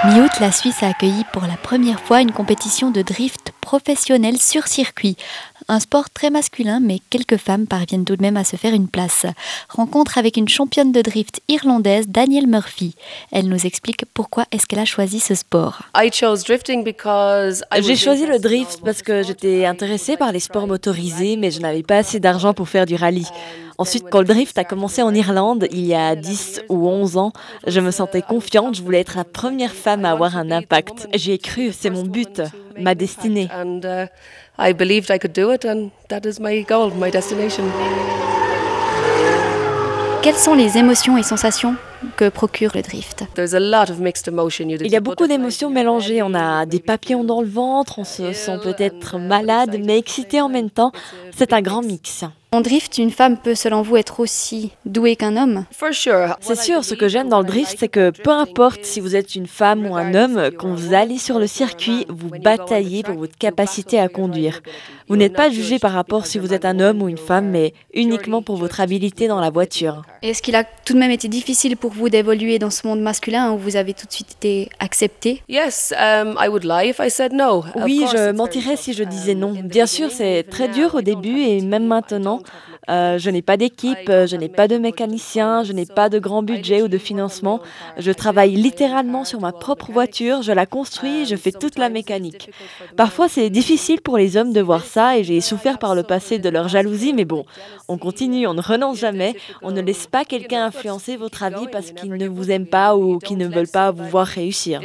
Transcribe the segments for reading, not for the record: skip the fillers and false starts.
Mi-août, la Suisse a accueilli pour la première fois une compétition de drift professionnelle sur circuit. Un sport très masculin, mais quelques femmes parviennent tout de même à se faire une place. Rencontre avec une championne de drift irlandaise, Danielle Murphy. Elle nous explique pourquoi est-ce qu'elle a choisi ce sport. J'ai choisi le drift parce que j'étais intéressée par les sports motorisés, mais je n'avais pas assez d'argent pour faire du rallye. Ensuite, quand le drift a commencé en Irlande, il y a 10 ou 11 ans, je me sentais confiante, je voulais être la première femme à avoir un impact. J'y ai cru, c'est mon but, ma destinée. Quelles sont les émotions et sensations que procure le drift? Il y a beaucoup d'émotions mélangées. On a des papillons dans le ventre, on se sent peut-être malade, mais excité en même temps. C'est un grand mix. En drift, une femme peut selon vous être aussi douée qu'un homme? C'est sûr, ce que j'aime dans le drift, c'est que peu importe si vous êtes une femme ou un homme, quand vous allez sur le circuit, vous bataillez pour votre capacité à conduire. Vous n'êtes pas jugé par rapport si vous êtes un homme ou une femme, mais uniquement pour votre habileté dans la voiture. Est-ce qu'il a tout de même été difficile pour vous d'évoluer dans ce monde masculin où vous avez tout de suite été acceptée? Oui, je mentirais si je disais non. Bien sûr, c'est très dur au début et même maintenant. Je n'ai pas d'équipe, je n'ai pas de mécanicien, je n'ai pas de grand budget ou de financement. Je travaille littéralement sur ma propre voiture, je la construis, je fais toute la mécanique. Parfois, c'est difficile pour les hommes de voir ça et j'ai souffert par le passé de leur jalousie, mais bon, on continue, on ne renonce jamais, on ne laisse pas quelqu'un influencer votre avis parce qu'ils ne vous aiment pas ou qu'ils ne veulent pas vous voir réussir.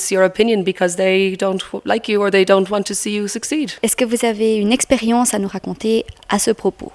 Est-ce que vous avez une expérience à nous raconter à ce propos?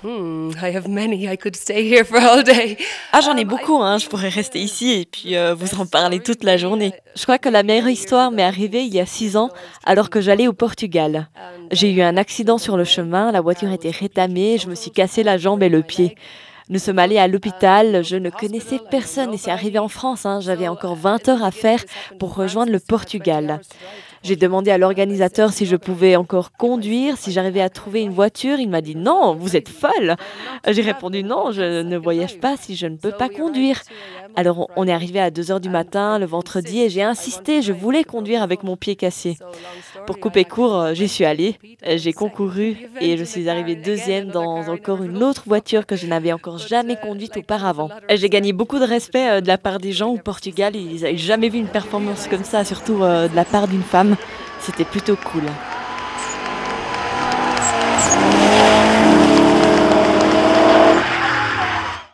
J'en ai beaucoup, je pourrais rester ici et puis vous en parler toute la journée. Je crois que la meilleure histoire m'est arrivée il y a 6 ans, alors que j'allais au Portugal. J'ai eu un accident sur le chemin, la voiture était rétamée, je me suis cassé la jambe et le pied. Nous sommes allés à l'hôpital, je ne connaissais personne et c'est arrivé en France, j'avais encore 20 heures à faire pour rejoindre le Portugal. J'ai demandé à l'organisateur si je pouvais encore conduire, si j'arrivais à trouver une voiture. Il m'a dit non, vous êtes folle. J'ai répondu non, je ne voyage pas si je ne peux pas conduire. Alors on est arrivé à 2 heures du matin le vendredi et j'ai insisté, je voulais conduire avec mon pied cassé. Pour couper court, j'y suis allée, j'ai concouru et je suis arrivée deuxième dans encore une autre voiture que je n'avais encore jamais conduite auparavant. J'ai gagné beaucoup de respect de la part des gens au Portugal, ils n'avaient jamais vu une performance comme ça, surtout de la part d'une femme. C'était plutôt cool.